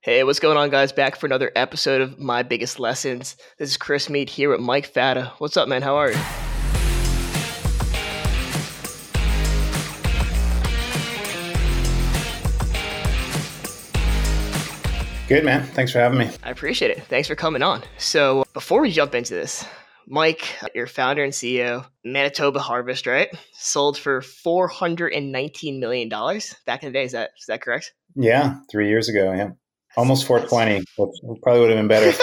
Hey, what's going on, guys? Back for another episode of My Biggest Lessons. This is Chris Mead here with Mike Fata. What's up, man? How are you? Good, man. Thanks for having me. I appreciate it. Thanks for coming on. So before we jump into this, Mike, you're founder and CEO, Manitoba Harvest, right? Sold for $419 million back in the day. Is that correct? Yeah, 3 years ago. Yeah, almost 420. Which probably would have been better.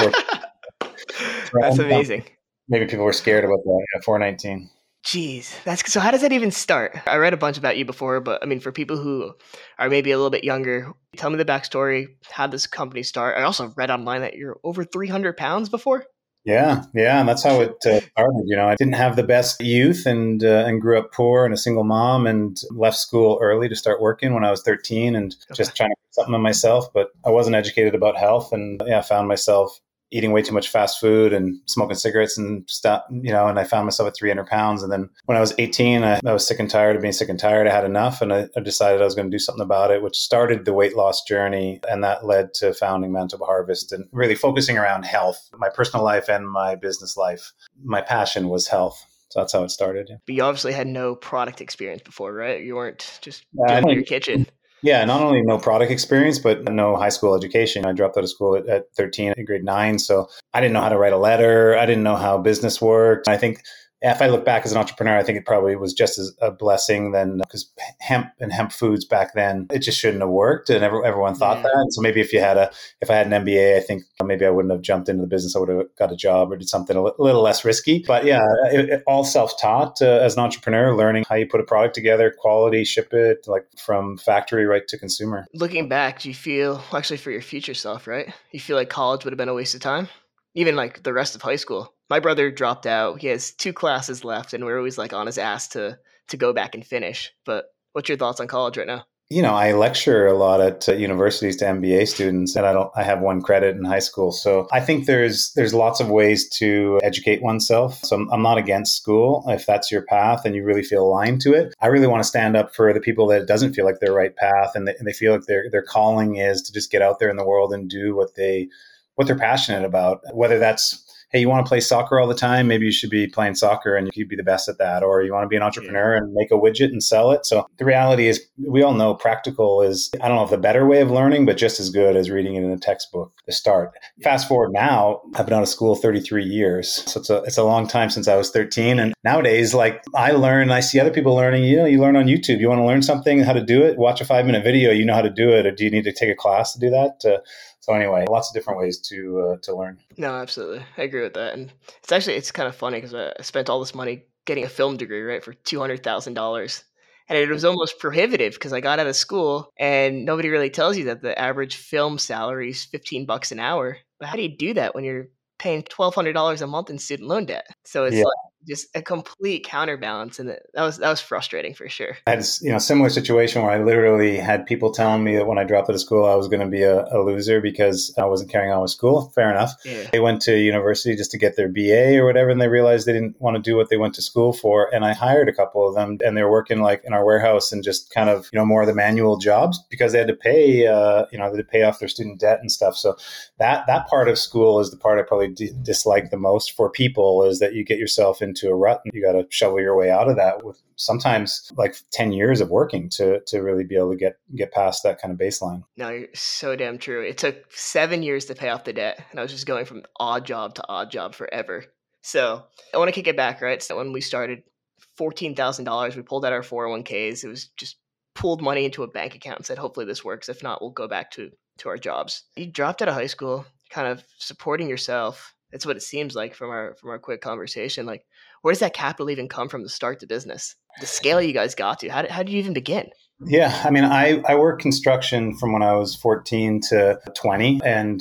That's amazing. Maybe people were scared about that. Yeah, 419. Jeez, so how does that even start? I read a bunch about you before, but I mean, for people who are maybe a little bit younger, tell me the backstory. How did this company start? I also read online that you're over 300 pounds before. Yeah, and that's how it started. I didn't have the best youth and grew up poor and a single mom and left school early to start working when I was 13 and just trying to do something on myself. But I wasn't educated about health and I found myself eating way too much fast food and smoking cigarettes and stuff, and I found myself at 300 pounds. And then when I was 18, I was sick and tired of being sick and tired. I had enough and I decided I was going to do something about it, which started the weight loss journey. And that led to founding Manitoba Harvest and really focusing around health, my personal life and my business life. My passion was health. So that's how it started. But you obviously had no product experience before, right? You weren't just doing your kitchen. Yeah, not only no product experience, but no high school education. I dropped out of school at 13 in grade 9. So I didn't know how to write a letter. I didn't know how business worked. I think if I look back as an entrepreneur, I think it probably was just as a blessing than because hemp and hemp foods back then, it just shouldn't have worked. And everyone thought that. So maybe if I had an MBA, I think maybe I wouldn't have jumped into the business. I would have got a job or did something a little less risky. But yeah, it all self-taught as an entrepreneur, learning how you put a product together, quality, ship it, like from factory right to consumer. Looking back, do you feel, actually for your future self, right? You feel like college would have been a waste of time? Even like the rest of high school. My brother dropped out. He has 2 classes left, and we're always like on his ass to go back and finish. But what's your thoughts on college right now? I lecture a lot at universities to MBA students, and I have 1 credit in high school. So I think there's lots of ways to educate oneself. So I'm not against school if that's your path and you really feel aligned to it. I really want to stand up for the people that it doesn't feel like their right path, and they feel like their calling is to just get out there in the world and do what they're passionate about, whether that's, hey, you want to play soccer all the time? Maybe you should be playing soccer and you could be the best at that. Or you want to be an entrepreneur and make a widget and sell it. So the reality is we all know practical is, I don't know if the better way of learning, but just as good as reading it in a textbook to start. Fast forward now, I've been out of school 33 years. So it's a long time since I was 13. And nowadays, like I learn, I see other people learning, you learn on YouTube. You want to learn something, how to do it, watch a 5-minute video, you know how to do it. Or do you need to take a class to do that? So anyway, lots of different ways to learn. No, absolutely. I agree with that. And it's kind of funny because I spent all this money getting a film degree, right, for $200,000. And it was almost prohibitive because I got out of school and nobody really tells you that the average film salary is $15 an hour. But how do you do that when you're paying $1,200 a month in student loan debt? So it's like just a complete counterbalance, and that was frustrating for sure. I had a similar situation where I literally had people telling me that when I dropped out of school, I was going to be a loser because I wasn't carrying on with school. Fair enough. Yeah. They went to university just to get their BA or whatever, and they realized they didn't want to do what they went to school for. And I hired a couple of them, and they were working like in our warehouse and just kind of more of the manual jobs because they had to pay they had to pay off their student debt and stuff. So that part of school is the part I probably dislike the most for people, is that you get yourself into a rut and you got to shovel your way out of that with sometimes like 10 years of working to really be able to get past that kind of baseline. No, you're so damn true. It took 7 years to pay off the debt, and I was just going from odd job to odd job forever. So I want to kick it back, right? So when we started, $14,000, we pulled out our 401ks. It was just pulled money into a bank account and said, hopefully this works. If not, we'll go back to our jobs. You dropped out of high school, kind of supporting yourself. That's what it seems like from our quick conversation. Like, where does that capital even come from to start the business? The scale you guys got to, how did you even begin? Yeah, I mean, I worked construction from when I was 14 to 20, and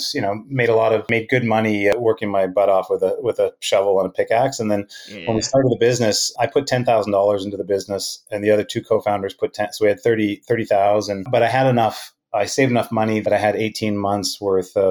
made good money working my butt off with a shovel and a pickaxe. And then when we started the business, I put $10,000 into the business, and the other 2 co-founders put 10. So we had 30,000. But I saved enough money that I had 18 months worth of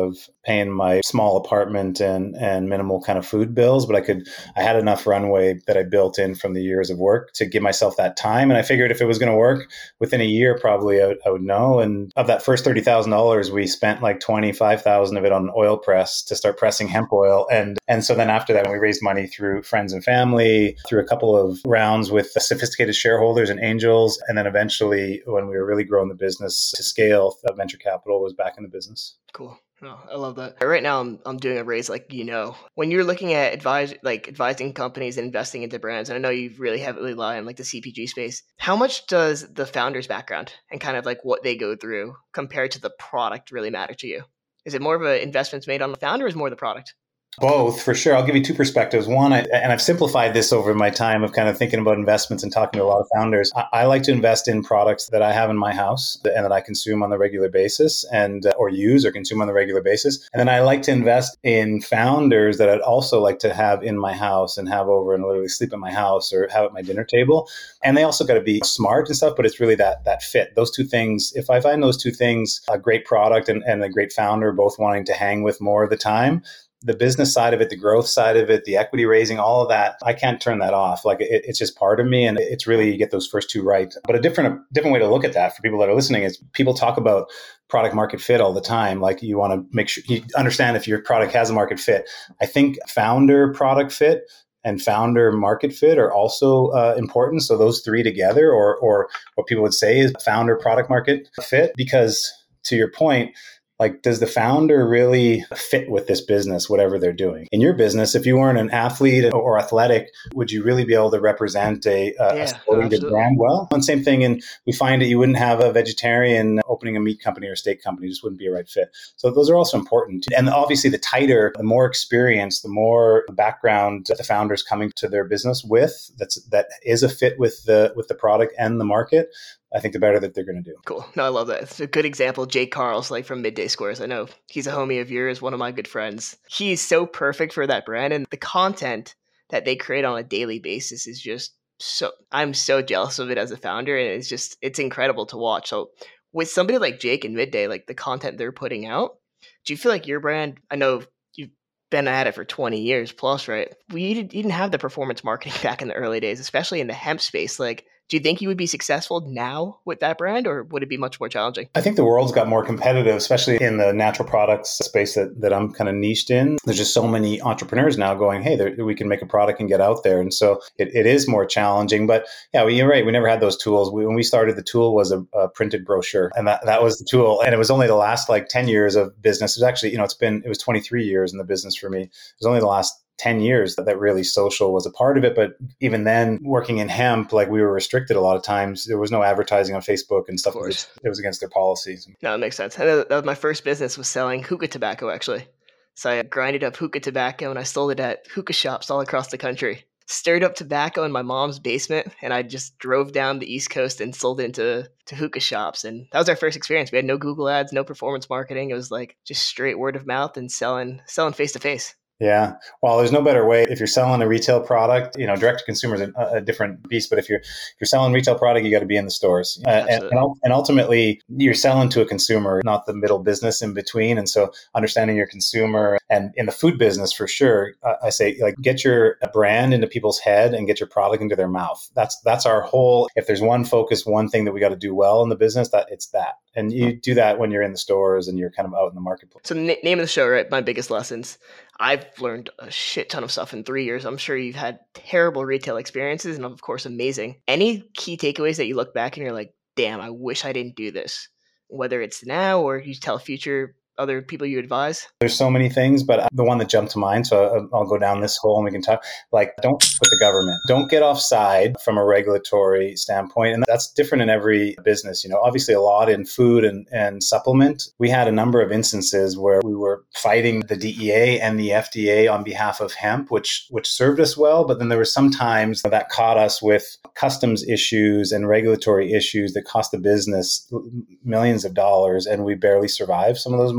paying my small apartment and minimal kind of food bills, but I had enough runway that I built in from the years of work to give myself that time. And I figured if it was going to work within a year, probably I would know. And of that first $30,000, we spent like 25,000 of it on oil press to start pressing hemp oil. And so then after that, we raised money through friends and family, through a couple of rounds with sophisticated shareholders and angels. And then eventually, when we were really growing the business to scale, venture capital was back in the business. Cool. Oh, I love that. Right now, I'm doing a raise when you're looking at advising companies and investing into brands, and I know you really heavily rely on like the CPG space. How much does the founder's background and kind of like what they go through compared to the product really matter to you? Is it more of an investments made on the founder, or is more the product? Both, for sure. I'll give you two perspectives. One, and I've simplified this over my time of kind of thinking about investments and talking to a lot of founders. I like to invest in products that I have in my house and that I consume on the regular basis and or use or consume on the regular basis. And then I like to invest in founders that I'd also like to have in my house and have over and literally sleep in my house or have at my dinner table. And they also got to be smart and stuff, but it's really that fit. Those two things, if I find those two things, a great product and a great founder both wanting to hang with more of the time, the business side of it, the growth side of it, the equity raising, all of that, I can't turn that off. Like it's just part of me. And it's really, you get those first two right. But a different way to look at that for people that are listening is people talk about product market fit all the time. Like you want to make sure you understand if your product has a market fit. I think founder product fit and founder market fit are also important. So those three together, or what people would say is founder product market fit, because to your point, like, does the founder really fit with this business, whatever they're doing? In your business, if you weren't an athlete or athletic, would you really be able to represent a sporting good brand well? And same thing, and we find that you wouldn't have a vegetarian opening a meat company or a steak company, just wouldn't be a right fit. So those are also important. And obviously, the tighter, the more experience, the more background the founder's coming to their business with, that is a fit with the product and the market, I think the better that they're going to do. Cool. No, I love that. It's a good example. Jake Carls, like from Midday Squares. I know he's a homie of yours, one of my good friends. He's so perfect for that brand. And the content that they create on a daily basis is just I'm so jealous of it as a founder. And it's incredible to watch. So with somebody like Jake and Midday, like the content they're putting out, do you feel like your brand, I know you've been at it for 20 years plus, right? We didn't have the performance marketing back in the early days, especially in the hemp space. Like, do you think you would be successful now with that brand, or would it be much more challenging? I think the world's got more competitive, especially in the natural products space that I'm kind of niched in. There's just so many entrepreneurs now going, hey, we can make a product and get out there. And so it is more challenging. But yeah, you're right. We never had those tools. When we started, the tool was a printed brochure, and that was the tool. And it was only the last like 10 years of business. It was actually, it was 23 years in the business for me. It was only the last 10 years that really social was a part of it. But even then, working in hemp, like we were restricted a lot of times. There was no advertising on Facebook and stuff. It was against their policies. No, it makes sense. That was my first business, was selling hookah tobacco, actually. So I grinded up hookah tobacco and I sold it at hookah shops all across the country. Stirred up tobacco in my mom's basement, and I just drove down the East Coast and sold it into hookah shops. And that was our first experience. We had no Google ads, no performance marketing. It was like just straight word of mouth and selling face to face. Yeah. Well, there's no better way. If you're selling a retail product, direct to consumer is a different beast. But if you're selling retail product, you got to be in the stores. And ultimately, you're selling to a consumer, not the middle business in between. And so understanding your consumer, and in the food business, for sure, I say, like, get your brand into people's head and get your product into their mouth. That's our whole, if there's one focus, one thing that we got to do well in the business, it's that. And you do that when you're in the stores and you're kind of out in the marketplace. So name of the show, right? My biggest lessons. I've learned a shit ton of stuff in 3 years. I'm sure you've had terrible retail experiences and, of course, amazing. Any key takeaways that you look back and you're like, damn, I wish I didn't do this? Whether it's now or you tell future other people you advise? There's so many things, but the one that jumped to mind, so I'll go down this hole and we can talk, like, don't put the government. Don't get offside from a regulatory standpoint. And that's different in every business. Obviously a lot in food and supplement. We had a number of instances where we were fighting the DEA and the FDA on behalf of hemp, which served us well. But then there were some times that caught us with customs issues and regulatory issues that cost the business millions of dollars, and we barely survived some of those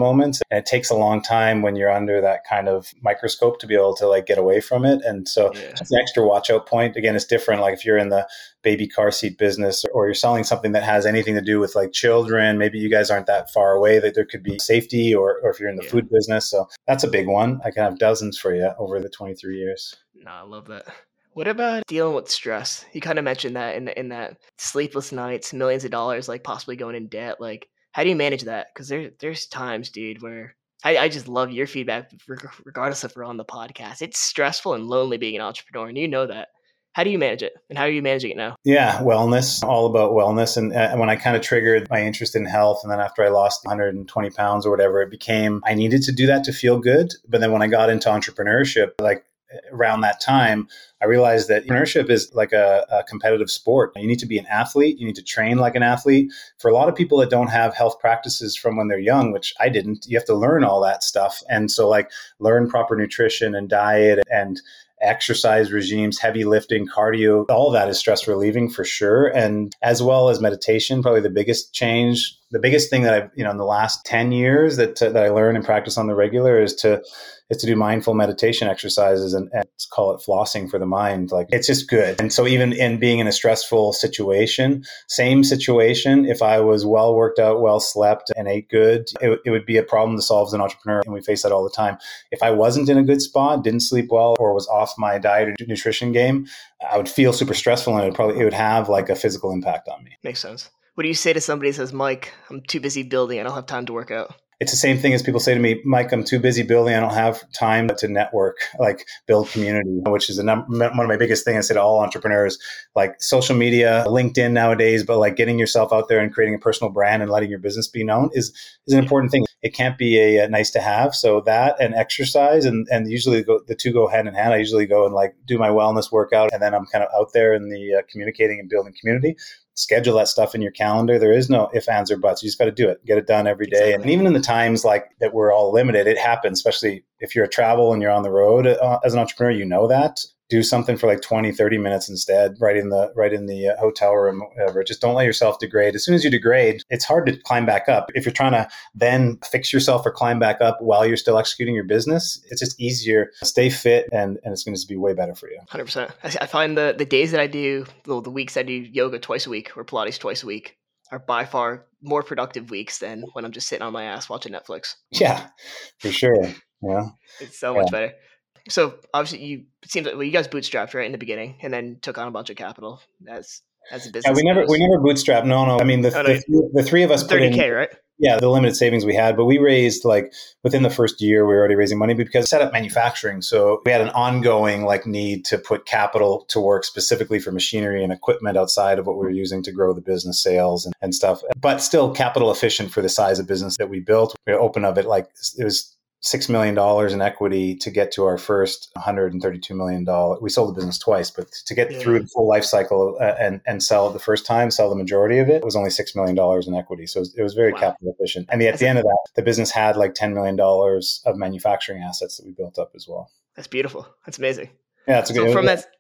moments. And it takes a long time when you're under that kind of microscope to be able to like get away from it. And so it's an extra watch out point. Again, it's different. Like if you're in the baby car seat business or you're selling something that has anything to do with like children, maybe you guys aren't that far away that there could be safety, or if you're in the food business. So that's a big one. I can have dozens for you over the 23 years. No, I love that. What about dealing with stress? You kind of mentioned that in that sleepless nights, millions of dollars, like possibly going in debt. Like, how do you manage that? Because there's times, dude, where I just love your feedback, regardless if we're on the podcast. It's stressful and lonely being an entrepreneur, and you know that. How do you manage it? And how are you managing it now? Yeah, wellness, all about wellness. And when I kind of triggered my interest in health, and then after I lost 120 pounds or whatever, it became, I needed to do that to feel good. But then when I got into entrepreneurship, like around that time, I realized that entrepreneurship is like a competitive sport. You need to be an athlete. You need to train like an athlete. For a lot of people that don't have health practices from when they're young, which I didn't, you have to learn all that stuff. And so like learn proper nutrition and diet and exercise regimes, heavy lifting, cardio, all of that is stress relieving for sure. And as well as meditation, probably the biggest change, the biggest thing that I've, in the last 10 years that I learn and practice on the regular is to do mindful meditation exercises and call it flossing for the mind. Like it's just good. And so even in being in a stressful situation, same situation, if I was well worked out, well slept and ate good, it would be a problem to solve as an entrepreneur. And we face that all the time. If I wasn't in a good spot, didn't sleep well, or was off my diet or nutrition game, I would feel super stressful, and it would have like a physical impact on me. Makes sense. What do you say to somebody that says, Mike, I'm too busy building, I don't have time to work out? It's the same thing as people say to me, Mike, I'm too busy building. I don't have time to network, like build community, which is one of my biggest things I say to all entrepreneurs, like social media, LinkedIn nowadays, but like getting yourself out there and creating a personal brand and letting your business be known is an important thing. It can't be a nice to have. So that and exercise and usually the two go hand in hand. I usually go and like do my wellness workout, and then I'm kind of out there in the communicating and building community. Schedule that stuff in your calendar. There is no ifs, ands, or buts. You just got to do it. Get it done every day. Exactly. And even in the times like that we're all limited, it happens, especially if you're a travel and you're on the road as an entrepreneur, you know that. Do something for like 20, 30 minutes instead, right in the hotel room, whatever. Just don't let yourself degrade. As soon as you degrade, it's hard to climb back up. If you're trying to then fix yourself or climb back up while you're still executing your business, it's just easier. Stay fit and it's going to be way better for you. 100%. I find the days that I do, the weeks I do yoga twice a week or Pilates twice a week are by far more productive weeks than when I'm just sitting on my ass watching Netflix. Yeah, for sure. Yeah. It's so much better. So obviously, it seems like you guys bootstrapped right in the beginning, and then took on a bunch of capital as a business. Yeah, we never bootstrapped. No. I mean, the three of us put in $30K, right? Yeah, the limited savings we had, but we raised like within the first year, we were already raising money because we set up manufacturing. So we had an ongoing like need to put capital to work specifically for machinery and equipment outside of what we were using to grow the business sales and stuff, but still capital efficient for the size of business that we built. We opened up it like it was $6 million in equity to get to our first $132 million. We sold the business twice, but to get through the full life cycle and sell it the first time, sell the majority of it, was only $6 million in equity. So it was very capital efficient. And at the end of that, the business had like $10 million of manufacturing assets that we built up as well. That's beautiful. That's amazing. Yeah, that's a good. From that,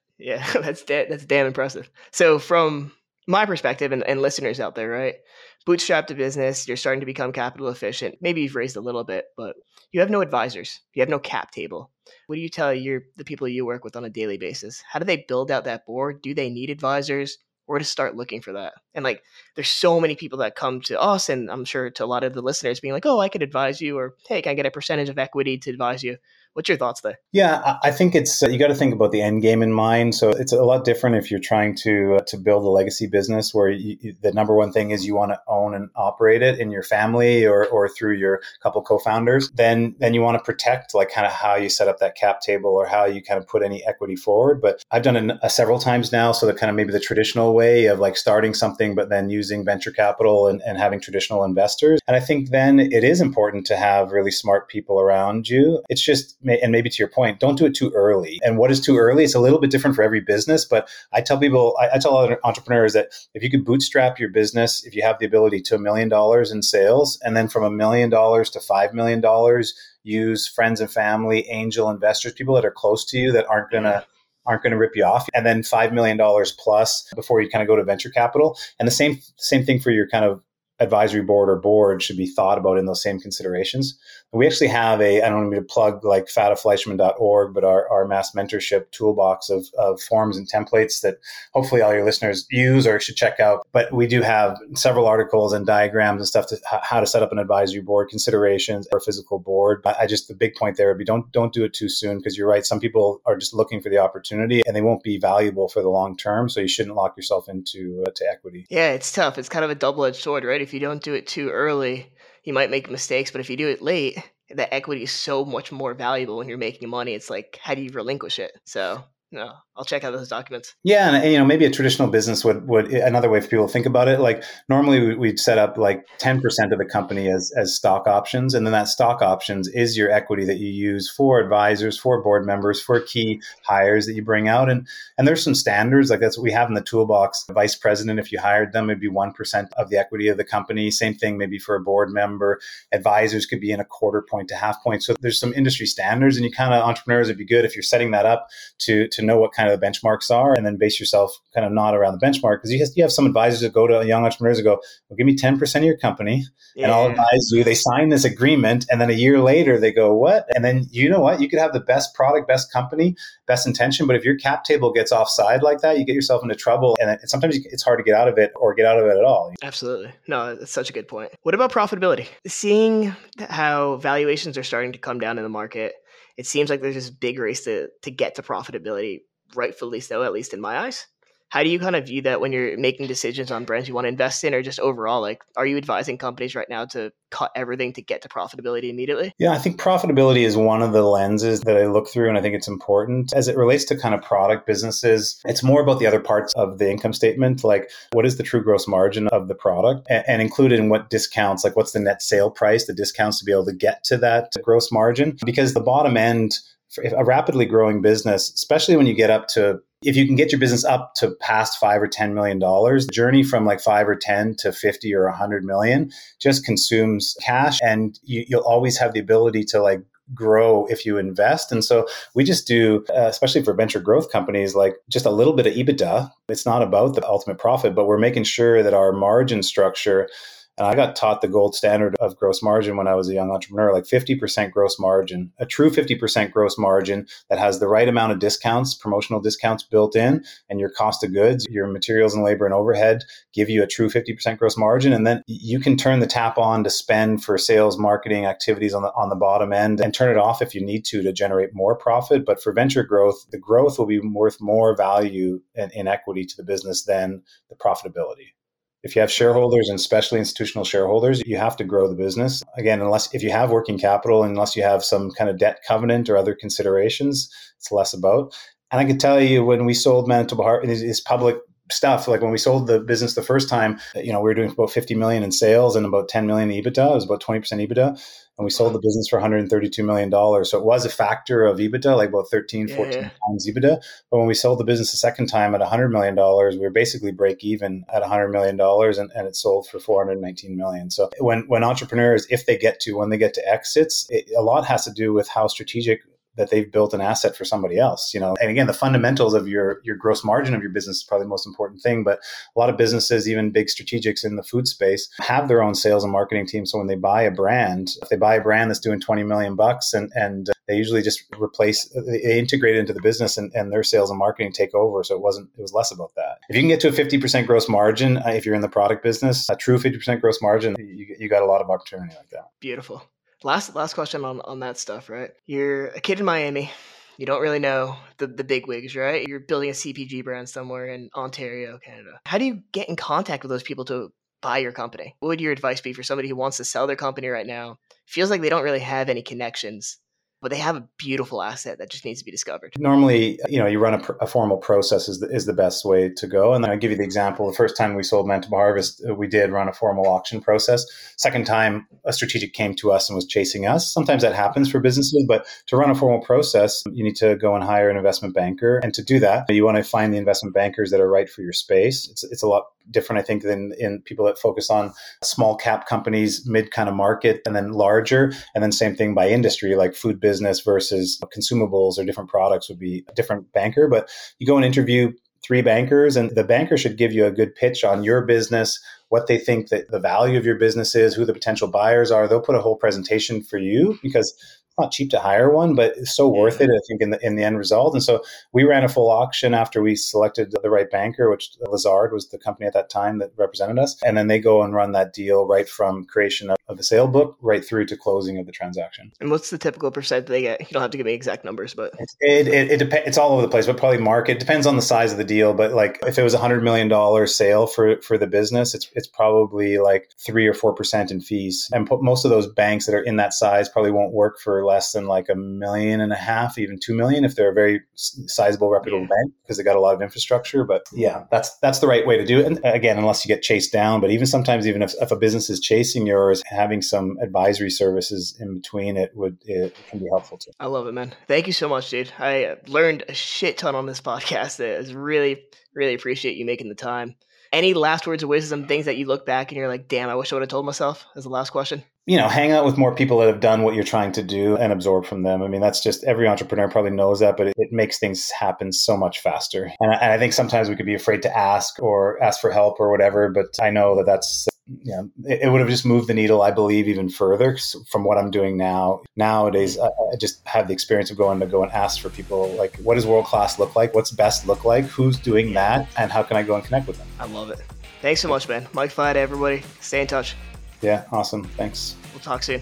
that's damn impressive. So from my perspective and listeners out there, right? Bootstrap the business, you're starting to become capital efficient. Maybe you've raised a little bit, but you have no advisors. You have no cap table. What do you tell the people you work with on a daily basis? How do they build out that board? Do they need advisors? Or to start looking for that? And like, there's so many people that come to us, and I'm sure to a lot of the listeners being like, oh, I could advise you, or hey, can I get a percentage of equity to advise you? What's your thoughts there? Yeah, I think it's you got to think about the end game in mind. So it's a lot different if you're trying to build a legacy business where the number one thing is you want to own and operate it in your family or through your couple co-founders. Then you want to protect like kind of how you set up that cap table or how you kind of put any equity forward. But I've done it several times now. So the kind of maybe the traditional way of like starting something, but then using venture capital and having traditional investors. And I think then it is important to have really smart people around you. It's just, and maybe to your point, don't do it too early. And what is too early? It's a little bit different for every business, but I tell people, I tell other entrepreneurs that if you could bootstrap your business, if you have the ability to $1 million in sales, and then from $1 million to $5 million, use friends and family, angel investors, people that are close to you that aren't going to rip you off, and then $5 million plus before you kind of go to venture capital. And the same thing for your kind of advisory board or board should be thought about in those same considerations. We actually have I don't need to plug like fatafleischman.org, but our mass mentorship toolbox of forms and templates that hopefully all your listeners use or should check out. But we do have several articles and diagrams and stuff to how to set up an advisory board, considerations or physical board. The big point there would be don't do it too soon, because you're right. Some people are just looking for the opportunity and they won't be valuable for the long term. So you shouldn't lock yourself into to equity. Yeah, it's tough. It's kind of a double-edged sword, right? If you don't do it too early, you might make mistakes, but if you do it late, the equity is so much more valuable when you're making money. It's like, how do you relinquish it? So, no, I'll check out those documents. Yeah, and maybe a traditional business would another way for people to think about it. Like normally we'd set up like 10% of the company as stock options, and then that stock options is your equity that you use for advisors, for board members, for key hires that you bring out. And there's some standards, like that's what we have in the toolbox. Vice president, if you hired them, it'd be 1% of the equity of the company. Same thing maybe for a board member. Advisors could be in a quarter point to half point. So there's some industry standards, and you kind of entrepreneurs, it'd be good if you're setting that up to know what kind of the benchmarks are, and then base yourself kind of not around the benchmark. Because you have some advisors that go to young entrepreneurs and go, well, give me 10% of your company and I'll advise you. They sign this agreement, and then a year later they go, what? And then you know what? You could have the best product, best company, best intention, but if your cap table gets offside like that, you get yourself into trouble, and sometimes it's hard to get out of it or get out of it at all. Absolutely. No, that's such a good point. What about profitability? Seeing how valuations are starting to come down in the market, it seems like there's this big race to get to profitability, rightfully so, at least in my eyes. How do you kind of view that when you're making decisions on brands you want to invest in, or just overall, like, are you advising companies right now to cut everything to get to profitability immediately? Yeah, I think profitability is one of the lenses that I look through, and I think it's important. As it relates to kind of product businesses, it's more about the other parts of the income statement, like what is the true gross margin of the product, and included in what discounts, like what's the net sale price, the discounts to be able to get to that gross margin. Because the bottom end, for a rapidly growing business, especially when you get up to, if you can get your business up to past $5 or $10 million, the journey from like 5 or 10 to 50 or 100 million just consumes cash, and you'll always have the ability to like grow if you invest. And so we just do, especially for venture growth companies, like just a little bit of EBITDA. It's not about the ultimate profit, but we're making sure that our margin structure. And I got taught the gold standard of gross margin when I was a young entrepreneur, like 50% gross margin, a true 50% gross margin that has the right amount of discounts, promotional discounts built in, and your cost of goods, your materials and labor and overhead give you a true 50% gross margin. And then you can turn the tap on to spend for sales, marketing activities on the bottom end, and turn it off if you need to generate more profit. But for venture growth, the growth will be worth more value in equity to the business than the profitability. If you have shareholders, and especially institutional shareholders, you have to grow the business. Again, if you have working capital, unless you have some kind of debt covenant or other considerations, it's less about. And I can tell you, when we sold Manitoba Harvest, is public stuff. Like when we sold the business the first time, we were doing about 50 million in sales and about 10 million in EBITDA. It was about 20% EBITDA. And we sold the business for $132 million. So it was a factor of EBITDA, like about 13, 14 times EBITDA. But when we sold the business the second time at $100 million, we were basically break even at $100 million, and it sold for $419 million. So when entrepreneurs, when they get to exits, a lot has to do with how strategic that they've built an asset for somebody else, And again, the fundamentals of your gross margin of your business is probably the most important thing. But a lot of businesses, even big strategics in the food space, have their own sales and marketing team. So when they buy a brand, if they buy a brand that's doing $20 million and they usually just they integrate it into the business, and their sales and marketing take over. So it was less about that. If you can get to a 50% gross margin, if you're in the product business, a true 50% gross margin, you got a lot of opportunity like that. Beautiful. Last question on that stuff, right? You're a kid in Miami. You don't really know the big wigs, right? You're building a CPG brand somewhere in Ontario, Canada. How do you get in contact with those people to buy your company? What would your advice be for somebody who wants to sell their company right now? Feels like they don't really have any connections, but they have a beautiful asset that just needs to be discovered. Normally, you run a formal process is the best way to go. And then I'll give you the example. The first time we sold Manitoba Harvest, we did run a formal auction process. Second time, a strategic came to us and was chasing us. Sometimes that happens for businesses, but to run a formal process, you need to go and hire an investment banker. And to do that, you want to find the investment bankers that are right for your space. It's a lot different, I think, than in people that focus on small cap companies, mid kind of market, and then larger. And then same thing by industry, like food business versus consumables or different products would be a different banker. But you go and interview three bankers, and the banker should give you a good pitch on your business, what they think that the value of your business is, who the potential buyers are. They'll put a whole presentation for you because it's not cheap to hire one, but it's so worth it, I think, in the end result. And so we ran a full auction after we selected the right banker, which Lazard was the company at that time that represented us. And then they go and run that deal right from creation of the sale book right through to closing of the transaction. And what's the typical percent they get? You don't have to give me exact numbers, but it depends. It's all over the place, but probably market depends on the size of the deal. But like if it was $100 million sale for the business, it's probably like 3 or 4% in fees. And most of those banks that are in that size probably won't work for less than like $1.5 million, even $2 million if they're a very sizable, reputable bank because they got a lot of infrastructure. But yeah, that's the right way to do it. And again, unless you get chased down, but even sometimes, even if a business is chasing yours, having some advisory services in between it can be helpful too. I love it, man. Thank you so much, dude. I learned a shit ton on this podcast. I really, really appreciate you making the time. Any last words of wisdom, things that you look back and you're like, damn, I wish I would have told myself as the last question? Hang out with more people that have done what you're trying to do and absorb from them. I mean, that's just every entrepreneur probably knows that, but it makes things happen so much faster. And I think sometimes we could be afraid to ask for help or whatever, but I know that's, it would have just moved the needle, I believe, even further from what I'm doing now. Nowadays, I just have the experience of going and ask for people, like, what does world class look like? What's best look like? Who's doing that? And how can I go and connect with them? I love it. Thanks so much, man. Mike Flatt, everybody. Stay in touch. Yeah, awesome. Thanks. We'll talk soon.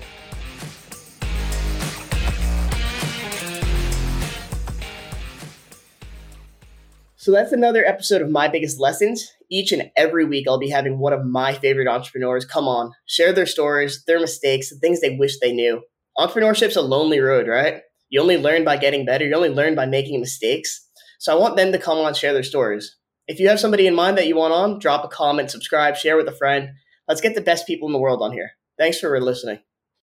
So that's another episode of My Biggest Lessons. Each and every week, I'll be having one of my favorite entrepreneurs come on, share their stories, their mistakes, the things they wish they knew. Entrepreneurship's a lonely road, right? You only learn by getting better. You only learn by making mistakes. So I want them to come on and share their stories. If you have somebody in mind that you want on, drop a comment, subscribe, share with a friend. Let's get the best people in the world on here. Thanks for listening.